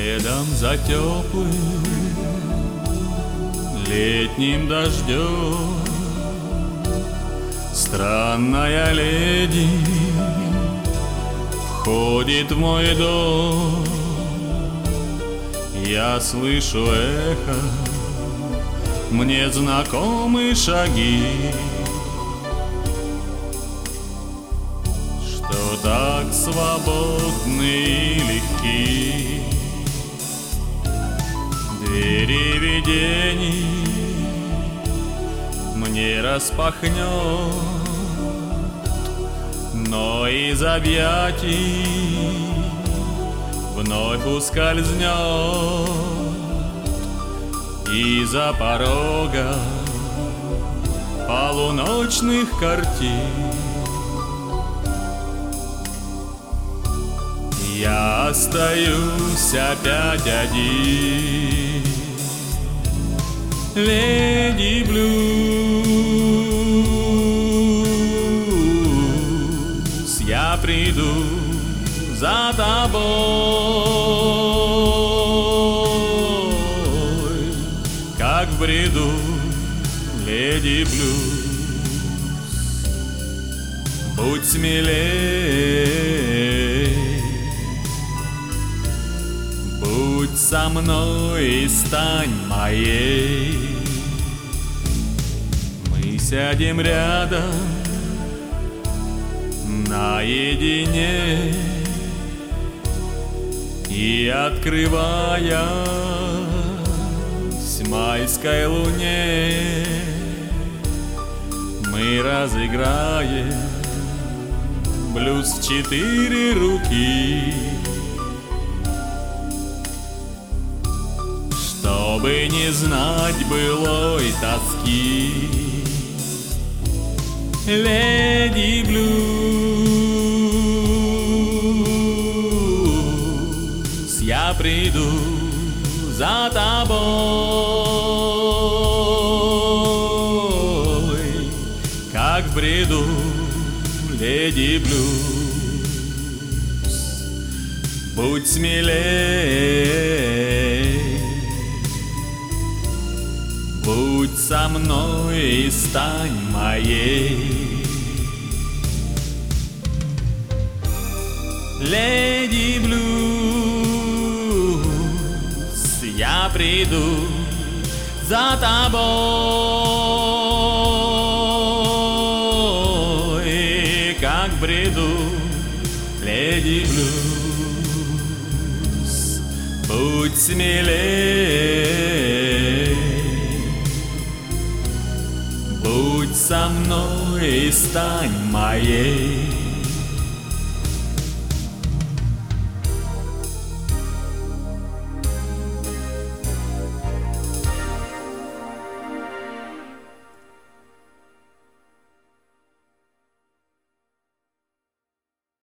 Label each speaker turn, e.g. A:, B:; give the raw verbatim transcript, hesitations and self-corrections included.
A: Следом за теплым летним дождем странная леди входит в мой дом. Я слышу эхо, мне знакомы шаги, что так свободны и легки. Двери видений мне распахнет, но из объятий вновь ускользнет. Из-за порога полуночных картин я остаюсь опять один. Леди Блюз, я приду за тобой, как в бреду, леди Блюз. Будь смелей, будь со мной и стань моей. Мы сядем рядом наедине и, открываясь майской луне, мы разыграем блюз в четыре руки, чтобы не знать былой тоски. Леди Блюз, я приду за тобой, как в бреду, леди Блюз. Будь смелей, будь со мной и стань моей. Леди Блюз, я приду за тобой, как в бреду, леди Блюз. Будь смелей, будь со мной и стань моей.